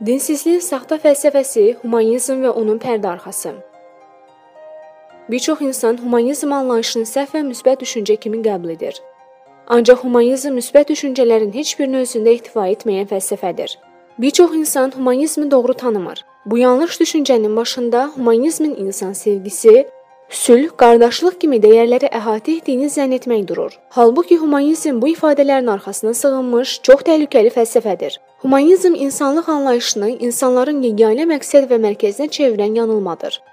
Dinsizlik saxta fəlsəfəsi, humanizm və onun pərdə arxası. Bir çox insan humanizm anlayışını səhv və müsbət düşüncə kimi qəbul edir. Ancaq humanizm müsbət düşüncələrin heç birini özündə ehtiva etməyən fəlsəfədir. Bir çox insan humanizmi doğru tanımır. Bu yanlış düşüncənin başında humanizmin insan sevgisi, sülh, qardaşlıq kimi dəyərləri əhatə etdiyini zənn etmək durur. Halbuki humanizm bu ifadələrin arxasına sığınmış çox təhlükəli fəlsəfədir. Humanizm insanlıq anlayışını insanların yeganə məqsəd və mərkəzinə çevirən yanılmadır.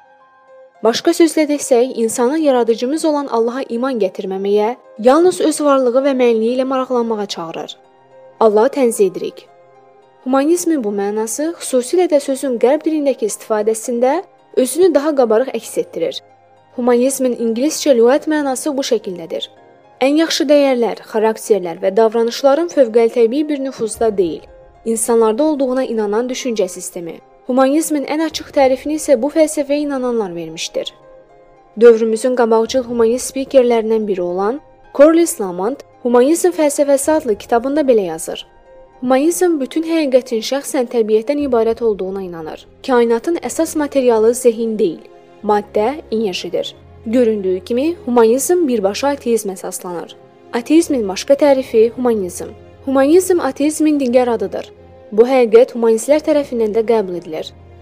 Başqa sözlə desək, insanı yaradıcımız olan Allaha iman gətirməməyə, yalnız öz varlığı və mənliyi ilə maraqlanmağa çağırır. Allahı tənzih edirik. Humanizmin bu mənası xüsusilə də sözün qərb dilindəki istifadəsində özünü daha qabarıq əks etdirir. Humanizmin ingiliscə lüğət mənası bu şəkildədir. Ən yaxşı dəyərlər, xarakterlər və davranışların fövqəltəbii bir nüfuzda deyil, insanlarda olduğuna inanan düşüncə sistemi. Humanizmin ən açıq tərifini isə bu fəlsəfəyə inananlar vermişdir. Dövrümüzün qabaqcıl humanist spikerlərindən biri olan Corliss Lamont Humanizm fəlsəfəsi adlı kitabında belə yazır. Humanizm bütün həqiqətin şəxsən təbiətdən ibarət olduğuna inanır. Kainatın əsas materialı zehin deyil, maddə, enerjidir. Göründüyü kimi, humanizm birbaşa ateizmə əsaslanır. Ateizmin başqa tərifi humanizm. Humanizm ateizmin digər adıdır. Bu həqiqət humanistlər tərəfindən də qəbul edilir.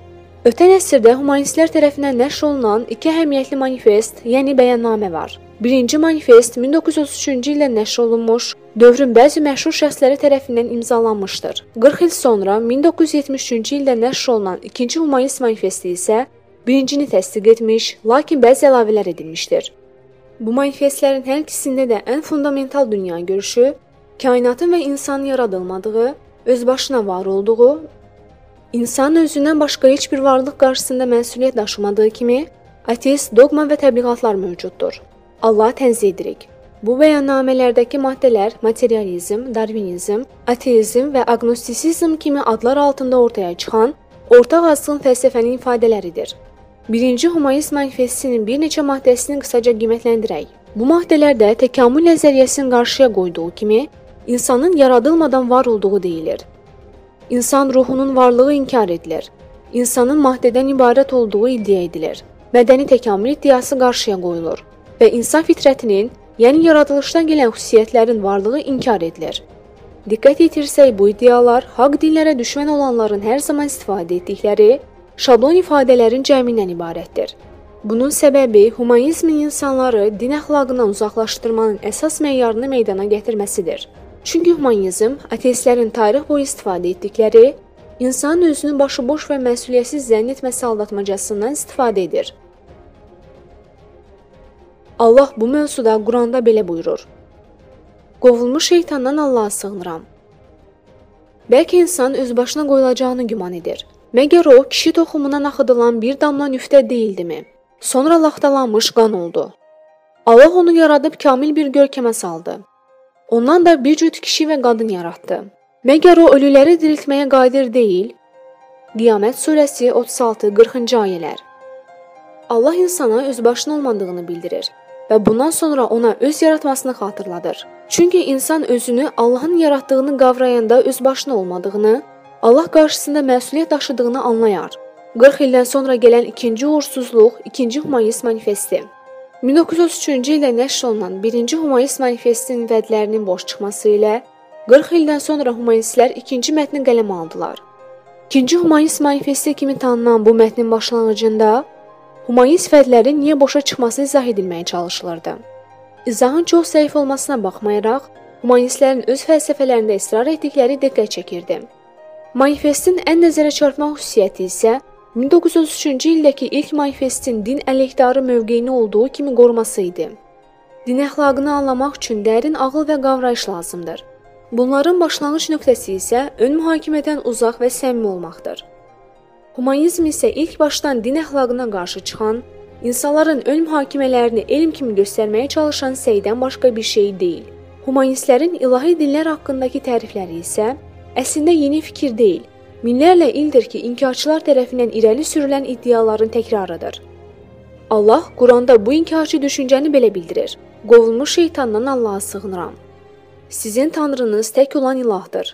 Ötən əsrdə humanistlər tərəfindən nəşr olunan iki əhəmiyyətli manifest, yəni bəyannamə var. Birinci manifest 1933-cü ildə nəşr olunmuş, dövrün bəzi məşhur şəxsləri tərəfindən imzalanmışdır. 40 il sonra 1973-cü ildə nəşr olunan ikinci humanist manifesti isə birincini təsdiq etmiş, lakin bəzi əlavələr edilmişdir. Bu manifestlərin hər ikisində də ən fundamental dünya görüşü, kainatın və insanın yaradılmadığı, öz başına var olduğu, insanın özündən başqa heç bir varlıq qarşısında məsuliyyət daşımadığı kimi, ateist dogma və təbliğatlar mövcuddur. Allahı tənzih edirik. Bu bəyannamələrdəki maddələr materializm, darvinizm, ateizm və agnostisizm kimi adlar altında ortaya çıxan ortaq azğın fəlsəfənin ifadələridir. Birinci humanist manifestinin bir neçə maddəsini qısaca qiymətləndirək. Bu maddələrdə təkamül nəzəriyyəsinin qarşıya qoyduğu kimi, insanın yaradılmadan var olduğu deyilir. İnsan ruhunun varlığı inkar edilir. İnsanın maddədən ibarət olduğu iddia edilir. Mədəni təkamül iddiası qarşıya qoyulur və insan fitrətinin, yəni yaradılışdan gələn xüsusiyyətlərin varlığı inkar edilir. Diqqət yetirsək, bu iddialar haqq dinlərə düşmən olanların hər zaman istifadə etdikləri şablon ifadələrin cəmindən ibarətdir. Bunun səbəbi humanizmin insanları din əxlaqından uzaqlaşdırmanın əsas meyarını meydana gətirməsidir. Çünki humanizm ateistlərin tarix boyu istifadə etdikləri insanın özünü başıboş və məsuliyyətsiz zənn etməsi aldatmacasından istifadə edir. Allah bu mövzuda Quranda belə buyurur. Qovulmuş şeytandan Allaha sığınıram. Bəlkə insan öz başına qoyulacağını güman edir. Məgər o, kişi toxumundan axıdılan bir damla nüftə deyildimi? Sonra laxtalanmış qan oldu. Allah onu yaradıb kamil bir görkəmə saldı. Ondan da bir cüt kişi və qadın yaratdı. Məgər o, ölüləri diriltməyə qadir deyil? Qiyamət surəsi 36-40-cı ayələr. Allah insana öz başına olmadığını bildirir və bundan sonra ona öz yaratmasını xatırladır. Çünki insan özünü Allahın yaratdığını qavrayanda öz başına olmadığını, Allah qarşısında məsuliyyət daşıdığını anlayar. 40 ildən sonra gələn ikinci uğursuzluq, ikinci humanist manifesti. 1933-cü ildə nəşr olunan birinci humanist manifestin vədlərinin boş çıxması ilə 40 ildən sonra humanistlər ikinci mətni qələmə aldılar. İkinci humanist manifesti kimi tanınan bu mətnin başlanğıcında humanist vədlərin niyə boşa çıxması izah edilməyə çalışılırdı. İzahın çox zəif olmasına baxmayaraq, humanistlərin öz fəlsəfələrində israr etdikləri diqqət çəkirdi. Manifestin ən nəzərə çarpmaq xüsusiyyəti isə 1933-cü ildəki ilk manifestin din əleyhdarı mövqeyini olduğu kimi qoruması idi. Din əxlaqını anlamaq üçün dərin ağıl və qavrayış lazımdır. Bunların başlanğıc nöqtəsi isə ön mühakimədən uzaq və səmimi olmaqdır. Humanizm isə ilk başdan din əxlaqına qarşı çıxan, insanların ön mühakimələrini elm kimi göstərməyə çalışan səydən başqa bir şey deyil. Humanistlərin ilahi dinlər haqqındakı tərifləri isə əslində yeni fikir deyil, minlərlə ildir ki, inkarçılar tərəfindən irəli sürülən iddiaların təkrarıdır. Allah Quranda bu inkarçı düşüncəni belə bildirir. Qovulmuş şeytandan Allaha sığınıram. Sizin tanrınız tək olan ilahdır.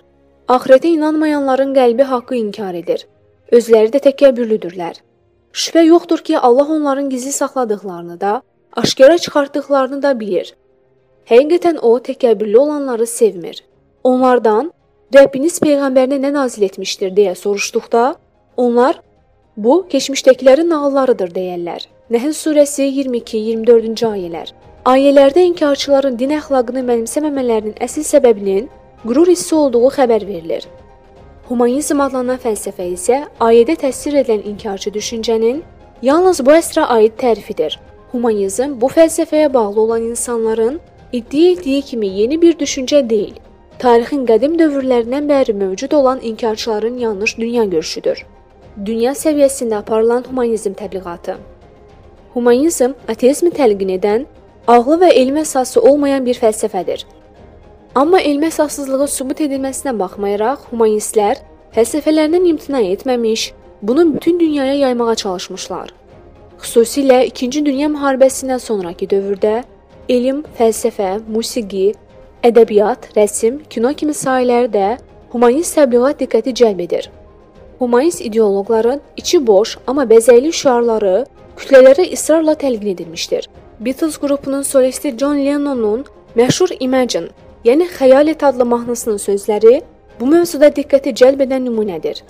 Axirətə inanmayanların qəlbi haqqı inkar edir. Özləri də təkəbbürlüdürlər. Şübhə yoxdur ki, Allah onların gizli saxladıqlarını da, aşkara çıxartdıqlarını da bilir. Həqiqətən o, təkəbbürlü olanları sevmir. Onlardan, Rəbbiniz Peyğəmbərinə nə nazil etmişdir deyə soruşduqda, onlar, bu, keçmişdəkilərin nağıllarıdır deyərlər. Nəhl surəsi 22-24-cü ayələr. Ayələrdə inkarçıların din əxlaqını mənimsəməmələrinin əsl səbəbinin qürur hissi olduğu xəbər verilir. Humanizm adlanan fəlsəfə isə ayədə təsvir edilən inkarçı düşüncənin yalnız bu əsrə aid tərifidir. Humanizm bu fəlsəfəyə bağlı olan insanların iddia etdiyi kimi yeni bir düşüncə deyil, tarixin qədim dövrlərindən bəri mövcud olan inkarçıların yanlış dünya görüşüdür. Dünya səviyyəsində aparılan humanizm təbliğatı. Humanizm, ateizmi təlqin edən, ağlı və elm əsası olmayan bir fəlsəfədir. Amma elm əsassızlığı sübut edilməsinə baxmayaraq, humanistlər fəlsəfələrindən imtina etməmiş, bunu bütün dünyaya yaymağa çalışmışlar. Xüsusilə 2-ci Dünya müharibəsindən sonraki dövrdə elm, fəlsəfə, musiqi, ədəbiyyat, rəsm, kino kimi sahələrdə humanist təbliğat diqqəti cəlb edir. Humanist ideoloqların içi boş, amma bəzəkli şüarları kütlələrə israrla təlqin edilmişdir. Beatles qrupunun solisti John Lennon'un məşhur Imagine, yəni Xəyal et adlı mahnısının sözləri bu mövzuda diqqəti cəlb edən nümunədir.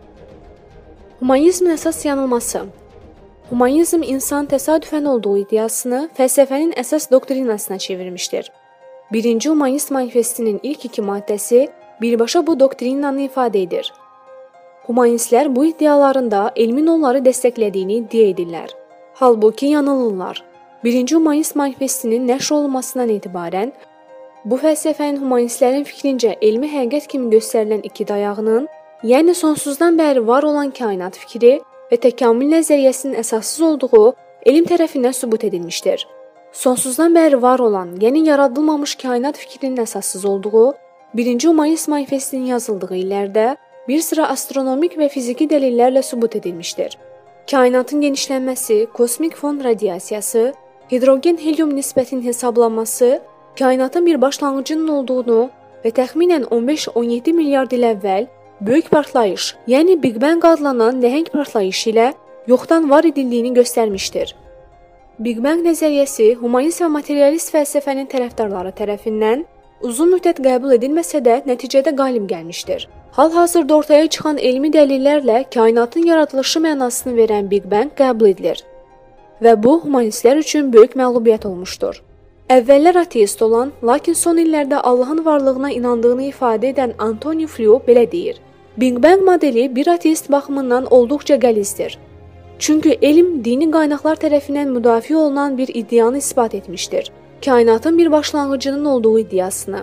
Humanizmin əsas yanılması. Humanizm insan təsadüfən olduğu iddiasını fəlsəfənin əsas doktrinasına çevirmişdir. Birinci Humanist manifestinin ilk 2 maddəsi birbaşa bu doktrinanı ifadə edir. Humanistlər bu iddialarında elmin onları dəstəklədiyini iddia edirlər. Halbuki yanılırlar. Birinci Humanist manifestinin nəşr olunmasından etibarən bu fəlsəfənin humanistlərin fikrincə elmi həqiqət kimi göstərilən iki dayağının, yəni sonsuzdan bəri var olan kainat fikri və təkamül nəzəriyyəsinin əsassız olduğu elm tərəfindən sübut edilmişdir. Sonsuzdan bəri var olan, yəni yaradılmamış kainat fikrinin əsassız olduğu, birinci Humanist manifestinin yazıldığı illərdə bir sıra astronomik və fiziki dəlillərlə sübut edilmişdir. Kainatın genişlənməsi, kosmik fon radiasiyası, hidrogen-helium nisbətinin hesablanması, kainatın bir başlanğıcının olduğunu və təxminən 15-17 milyard il əvvəl böyük partlayış, yəni Big Bang adlanan nəhəng partlayış ilə yoxdan var edildiyini göstərmişdir. Big Bang nəzəriyyəsi humanist və materialist fəlsəfənin tərəfdarları tərəfindən uzun müddət qəbul edilməsə də nəticədə qalib gəlmişdir. Hal-hazırda ortaya çıxan elmi dəlillərlə kainatın yaradılışı mənasını verən Big Bang qəbul edilir və bu humanistlər üçün böyük məğlubiyyət olmuşdur. Əvvəllər ateist olan, lakin son illərdə Allahın varlığına inandığını ifadə edən Antoni Fliu belə deyir: Big Bang modeli bir ateist baxımından olduqca qəlizdir. Çünki elm dini qaynaqlar tərəfindən müdafiə olunan bir iddianı isbat etmişdir. Kainatın bir başlanğıcının olduğu iddiasını.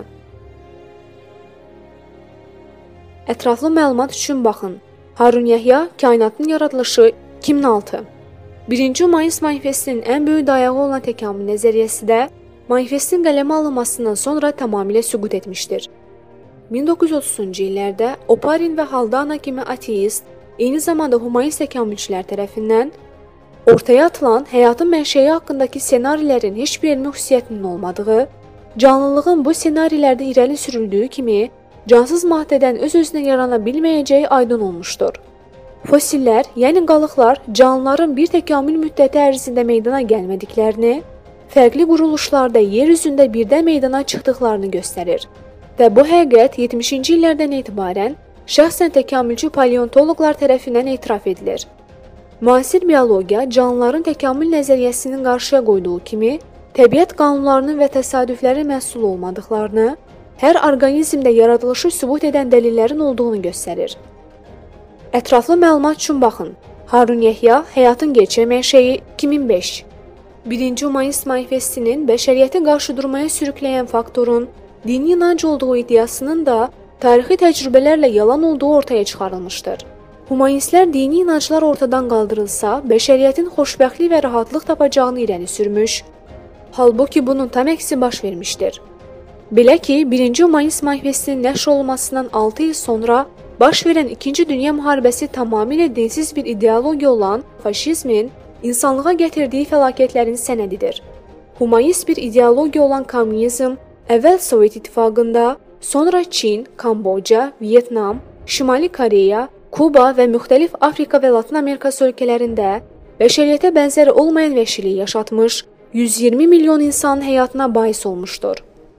Ətraflı məlumat üçün baxın. Harun Yəhya, Kainatın yaradılışı 2006. Birinci Humanist manifestinin ən böyük dayağı olan təkamül nəzəriyyəsi də manifestin qələmə alınmasından sonra tamamilə süqut etmişdir. 1930-cu illərdə Oparin və Haldana kimi ateist, eyni zamanda humanist təkamülçülər tərəfindən ortaya atılan həyatın mənşəyi haqqındakı ssenarilərin heç bir elmi xüsusiyyətinin olmadığı, canlılığın bu ssenarilərdə irəli sürüldüyü kimi cansız maddədən öz-özünə yarana bilməyəcəyi aydın olmuşdur. Fosillər, yəni qalıqlar, canlıların bir təkamül müddəti ərzində meydana gəlmədiklərini, fərqli quruluşlarda yer üzündə birdən meydana çıxdıqlarını göstərir və bu həqiqət 70-ci illərdən etibarən şəxsən təkamülçü paleontoloqlar tərəfindən etiraf edilir. Müasir biologiya canlıların təkamül nəzəriyyəsinin qarşıya qoyduğu kimi təbiət qanunlarının və təsadüflərin məhsulu olmadıqlarını, hər orqanizmdə yaradılışı sübut edən dəlillərin olduğunu göstərir. Ətraflı məlumat üçün baxın. Harun Yəhya, Həyatın gerçək mənşəyi 2005. Birinci Humanist manifestinin bəşəriyyəti qarşıdurmaya sürükləyən faktorun dini inanc olduğu iddiasının da tarixi təcrübələrlə yalan olduğu ortaya çıxarılmışdır. Humanistlər dini inanclar ortadan qaldırılsa, bəşəriyyətin xoşbəxtlik və rahatlıq tapacağını irəli sürmüş, halbuki bunun tam əksi baş vermişdir. Belə ki, birinci Humanist manifestinin nəşr olunmasından 6 il sonra baş verən 2-ci Dünya müharibəsi tamamilə dinsiz bir ideologiya olan faşizmin insanlığa gətirdiyi fəlakətlərin sənədidir. Humanist bir ideologiya olan kommunizm əvvəl Sovet İttifaqında, sonra Çin, Kamboca, Vyetnam, Şimali Koreya, Kuba və müxtəlif Afrika və Latin Amerikası ölkələrində bəşəriyyətə bənzəri olmayan vəhşilik yaşatmış, 120 milyon insanın həyatına bais olmuşdur.